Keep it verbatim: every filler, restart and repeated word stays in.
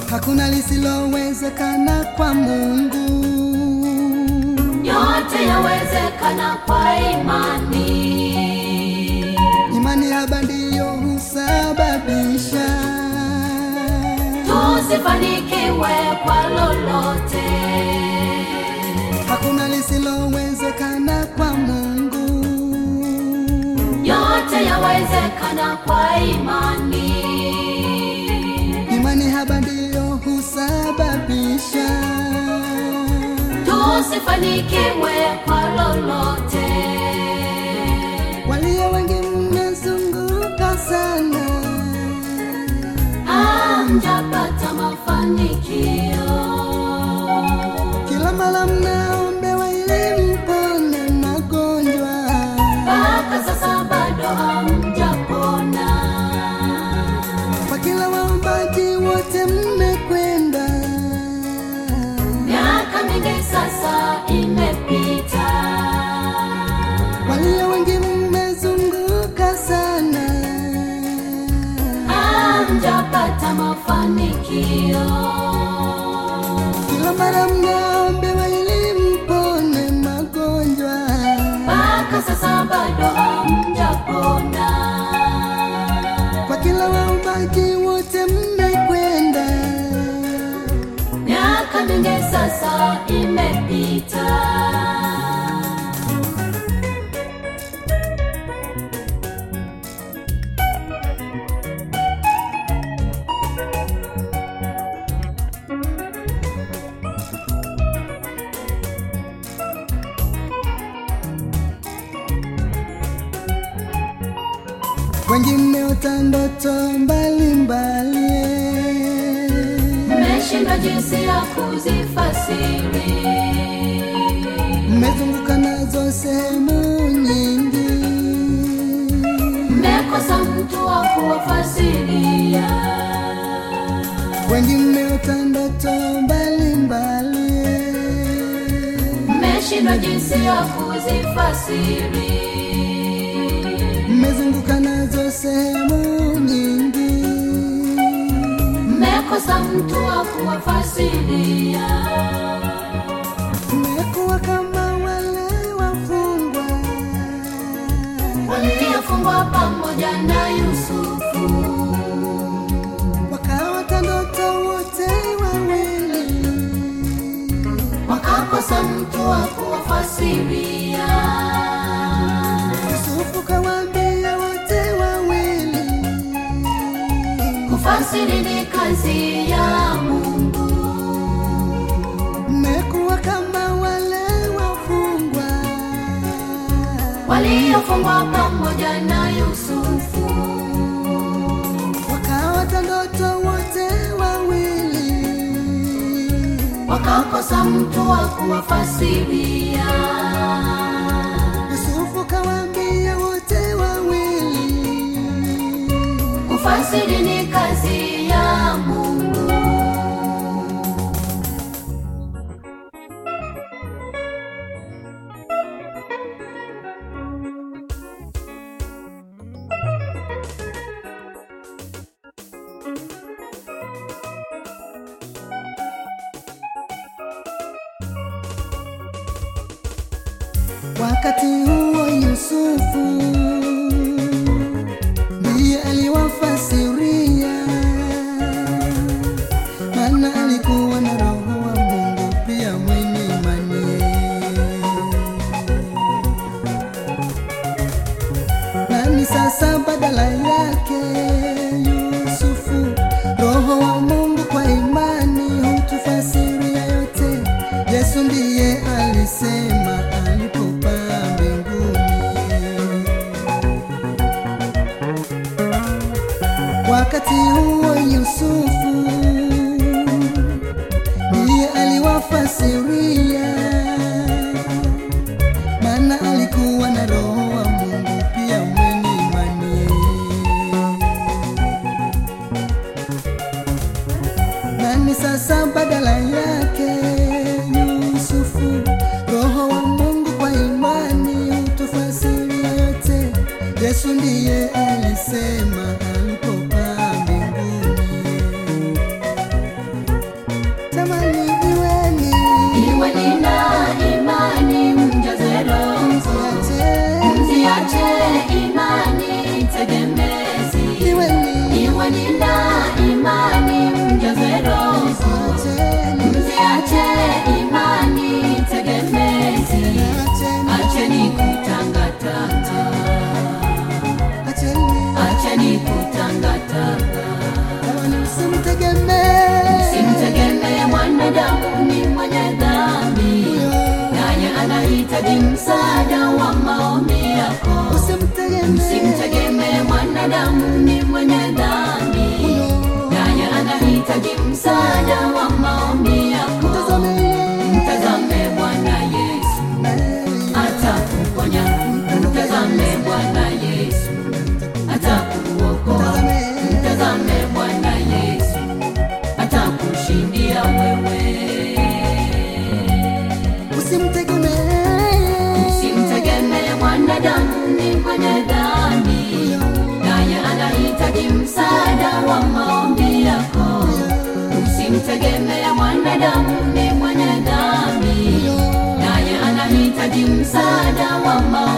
Hakuna lisilowezekana kwa Mungu. Yote yawezekana kwa imani. Imani haba ndiyo husababisha tusifanikiwe kwa lolote. Hakuna lisilowezekana kwa Mungu. Yote yawezekana kwa imani. Imani haba ndiyo husababisha tusifanikiwe kwa lolote. Walio wengi mmezunguka sana, hamjapata mafanikio. Kila mara mnaombewa ili mpone magonjwa, mpaka sasa bado hamjapona. Kwa kila waombaji wote mmekwenda, miaka mingi sasa imepita. Walio wengi mmezunguka sana, hamjapata mafanikio. Kila mara mnaombewa ili mpone magonjwa, mpaka sasa bado hamjapona. Kwa kila waombaji wote mmekwenda, miaka mingi sasa imepita. Wengi mmeota ndoto mbalimbali, mmeshindwa jinsi ya kuzifasiri. mmezunguka nazo sehemu nyingi, mmekosa mtu wa kuwafasiria. Wengi mmeota ndoto mbalimbali, mmeshindwa jinsi ya kuzifasiri. mmezunguka nazo sehemu nyingi, mmekosa mtu wa kuwafasiria. mmekuwa kama wale wafungwa waliofungwa pamoja na Yusufu, wakaota ndoto wote wawili, wakakosa mtu wa kuwafasiria. Yusufu kawaambia wote wawili, kufasiri ni kazi ya Mungu. mmekuwa kama wale wafungwa waliofungwa pamoja na Yusufu, wakaota ndoto wote wawili, wakakosa mtu wa kuwafasiria. Yusufu kawaambia wote wawili, kufasiri ni kazi ya Mungu. Wakati huo Yusufu ndiye aliwafasiria, maana alikuwa na roho wa Mungu pia mwenye imani. Nani sasa badala yake Yusufu? Roho wa Mungu kwa imani hutufasiria yote. Yesu ndiye alisema alipopaa mbinguni. Wakati huo Yusufu ndiye aliwafasiria, maana alikuwa na roho wa Mungu pia mwenye imani. Nani sasa badala yake Yusufu? Roho wa Mungu kwa imani hutufasiria yote. Yesu ndiye alisema alipopaa mbinguni. Usimtegemee mwanadamu, ni mwenye dhambi, naye anahitaji msaada wa maombi yako. Mtazame Bwana Yesu, atakuponya. Mtazame Bwana Yesu, atakuokoa. Mtazame Bwana Yesu, atakushindia wewe. Usimtegemee mwanadamu, ni mwenye dhambi, naye anahitaji msaada wa maombi yako. Usimtegemee mwanadamu, ni mwenye dhambi, naye anahitaji msaada wa maombi.